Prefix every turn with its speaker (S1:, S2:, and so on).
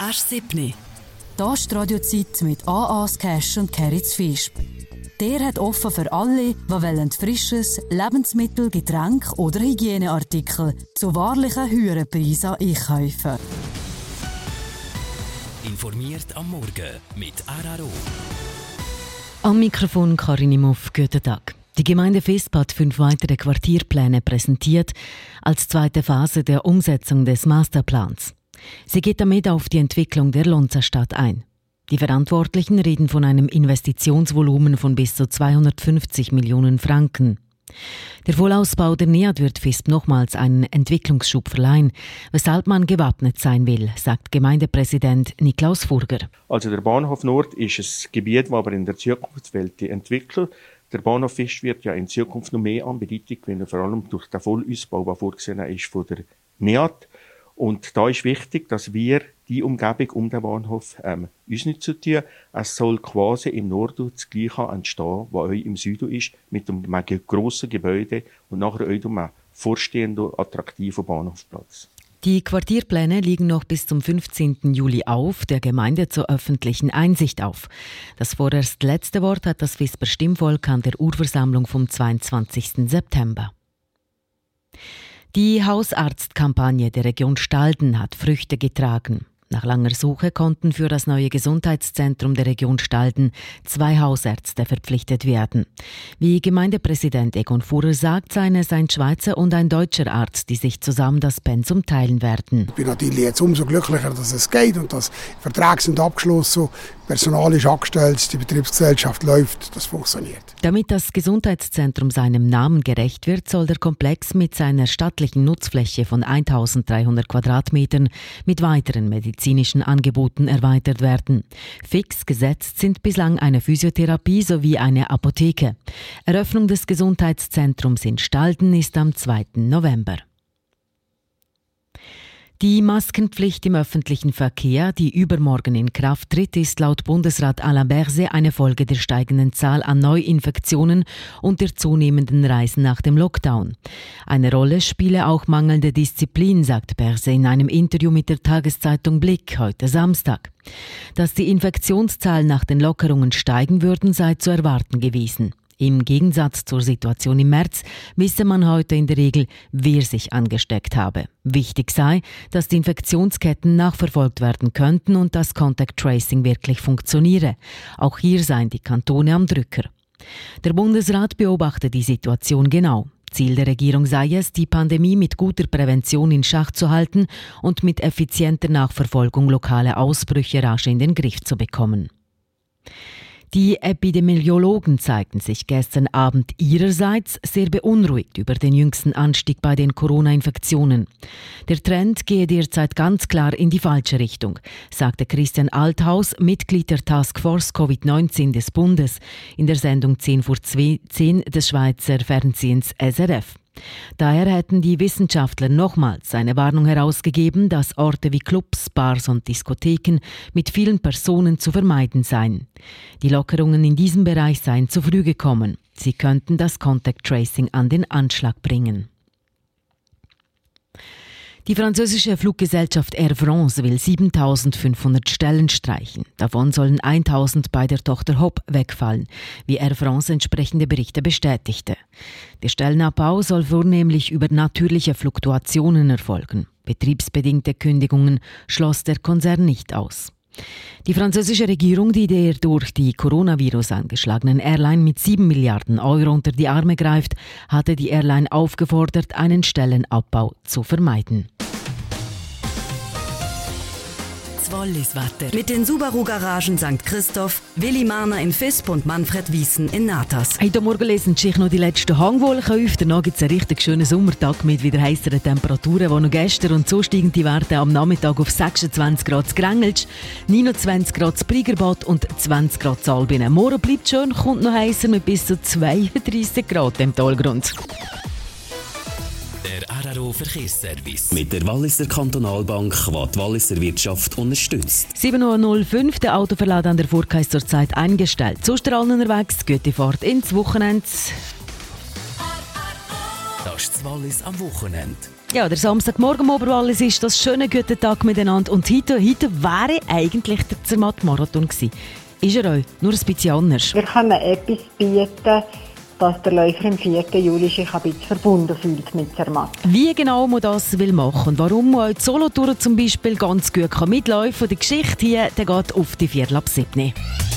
S1: Asch 7. Das ist die Radiozeit mit A.A.'s Cash und Keritz Fischb. Der hat offen für alle, die frisches Lebensmittel, Getränk oder Hygieneartikel zu wahrlichen höheren Preisen einkaufen.
S2: Informiert am Morgen mit RRO.
S3: Am Mikrofon Karin Imhoff, guten Tag. Die Gemeinde Visp hat 5 weitere Quartierpläne präsentiert als zweite Phase der Umsetzung des Masterplans. Sie geht damit auf die Entwicklung der Lonzer Stadt ein. Die Verantwortlichen reden von einem Investitionsvolumen von bis zu 250 Millionen Franken. Der Vollausbau der NEAT wird Visp nochmals einen Entwicklungsschub verleihen, weshalb man gewappnet sein will, sagt Gemeindepräsident Niklaus Furger.
S4: Also der Bahnhof Nord ist ein Gebiet, das aber in der Zukunftswelt entwickelt. Der Bahnhof Visp wird ja in Zukunft noch mehr an Bedeutung gewinnen, vor allem durch den Vollausbau, der vorgesehen ist von der NEAT. Und da ist wichtig, dass wir die Umgebung um den Bahnhof uns nicht tun. Es soll quasi im Norden das Gleiche entstehen, was euch im Süden ist, mit einem grossen Gebäude und nachher euch um einen vorstehenden, attraktiven Bahnhofplatz.
S3: Die Quartierpläne liegen noch bis zum 15. Juli der Gemeinde zur öffentlichen Einsicht auf. Das vorerst letzte Wort hat das Visper Stimmvolk an der Urversammlung vom 22. September. Die Hausarztkampagne der Region Stalden hat Früchte getragen. Nach langer Suche konnten für das neue Gesundheitszentrum der Region Stalden 2 Hausärzte verpflichtet werden. Wie Gemeindepräsident Egon Furrer sagt, seien es ein Schweizer und ein deutscher Arzt, die sich zusammen das Pensum teilen werden.
S5: Ich bin natürlich jetzt umso glücklicher, dass es geht und dass Verträge sind abgeschlossen, Personal ist angestellt, die Betriebsgesellschaft läuft, das funktioniert.
S3: Damit das Gesundheitszentrum seinem Namen gerecht wird, soll der Komplex mit seiner stattlichen Nutzfläche von 1300 Quadratmetern mit weiteren medizinischen Angeboten erweitert werden. Fix gesetzt sind bislang eine Physiotherapie sowie eine Apotheke. Eröffnung des Gesundheitszentrums in Stalden ist am 2. November. Die Maskenpflicht im öffentlichen Verkehr, die übermorgen in Kraft tritt, ist laut Bundesrat Alain Berset eine Folge der steigenden Zahl an Neuinfektionen und der zunehmenden Reisen nach dem Lockdown. Eine Rolle spiele auch mangelnde Disziplin, sagt Berset in einem Interview mit der Tageszeitung Blick heute Samstag. Dass die Infektionszahlen nach den Lockerungen steigen würden, sei zu erwarten gewesen. Im Gegensatz zur Situation im März wisse man heute in der Regel, wer sich angesteckt habe. Wichtig sei, dass die Infektionsketten nachverfolgt werden könnten und das Contact Tracing wirklich funktioniere. Auch hier seien die Kantone am Drücker. Der Bundesrat beobachte die Situation genau. Ziel der Regierung sei es, die Pandemie mit guter Prävention in Schach zu halten und mit effizienter Nachverfolgung lokale Ausbrüche rasch in den Griff zu bekommen. Die Epidemiologen zeigten sich gestern Abend ihrerseits sehr beunruhigt über den jüngsten Anstieg bei den Corona-Infektionen. Der Trend gehe derzeit ganz klar in die falsche Richtung, sagte Christian Althaus, Mitglied der Taskforce Covid-19 des Bundes, in der Sendung 10 vor 10 des Schweizer Fernsehens SRF. Daher hätten die Wissenschaftler nochmals eine Warnung herausgegeben, dass Orte wie Clubs, Bars und Diskotheken mit vielen Personen zu vermeiden seien. Die Lockerungen in diesem Bereich seien zu früh gekommen. Sie könnten das Contact Tracing an den Anschlag bringen. Die französische Fluggesellschaft Air France will 7.500 Stellen streichen. Davon sollen 1.000 bei der Tochter HOP wegfallen, wie Air France entsprechende Berichte bestätigte. Der Stellenabbau soll vornehmlich über natürliche Fluktuationen erfolgen. Betriebsbedingte Kündigungen schloss der Konzern nicht aus. Die französische Regierung, die der durch die Coronavirus angeschlagenen Airline mit 7 Milliarden Euro unter die Arme greift, hatte die Airline aufgefordert, einen Stellenabbau zu vermeiden.
S1: Wallis Wetter. Mit den Subaru-Garagen St. Christoph, Willi Mahner in Visp und Manfred Wiesen in Natas.
S3: Heute Morgen lesen sich noch die letzten Hangwolken auf. Danach gibt es einen richtig schönen Sommertag mit wieder heisseren Temperaturen, die noch gestern und so steigen die Werte am Nachmittag auf 26 Grad Grengelsch, 29 Grad Brigerbad und 20 Grad Albinen. Morgen bleibt schön, kommt noch heißer mit bis zu 32 Grad im Talgrund.
S2: Der RRO Verkehrsservice. Mit der Walliser Kantonalbank, die die Walliser Wirtschaft unterstützt.
S3: 7.05 Uhr, der Autoverlad an der Furka ist zurzeit eingestellt. Sonst allen unterwegs, gute Fahrt ins Wochenende.
S2: Das ist das Wallis am Wochenende.
S3: Ja, der Samstagmorgen im Oberwallis ist das schöne gute Tag miteinander. Und heute wäre eigentlich der Zermatt-Marathon gewesen. Ist er euch nur ein bisschen anders?
S6: Wir können etwas bieten, dass der Läufer am 4. Juli sich ein bisschen verbunden fühlt mit Zermatt.
S3: Wie genau man das will machen und warum man auch die Solothurn zum Beispiel ganz gut mitläufen kann, die Geschichte hier, der geht auf die 4:07.